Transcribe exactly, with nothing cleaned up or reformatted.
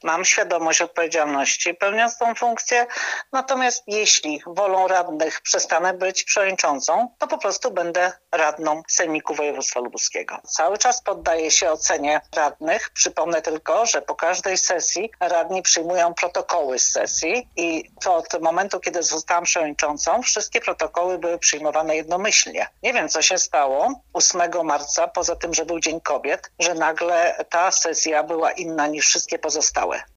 Mam świadomość odpowiedzialności pełniąc tą funkcję, natomiast jeśli wolą radnych przestanę być przewodniczącą, to po prostu będę radną Sejmiku Województwa Lubuskiego. Cały czas poddaję się ocenie radnych. Przypomnę tylko, że po każdej sesji radni przyjmują protokoły z sesji i od momentu, kiedy zostałam przewodniczącą, wszystkie protokoły były przyjmowane jednomyślnie. Nie wiem, co się stało ósmego marca, poza tym, że był Dzień Kobiet, że nagle ta sesja była inna niż wszystkie pozostałe.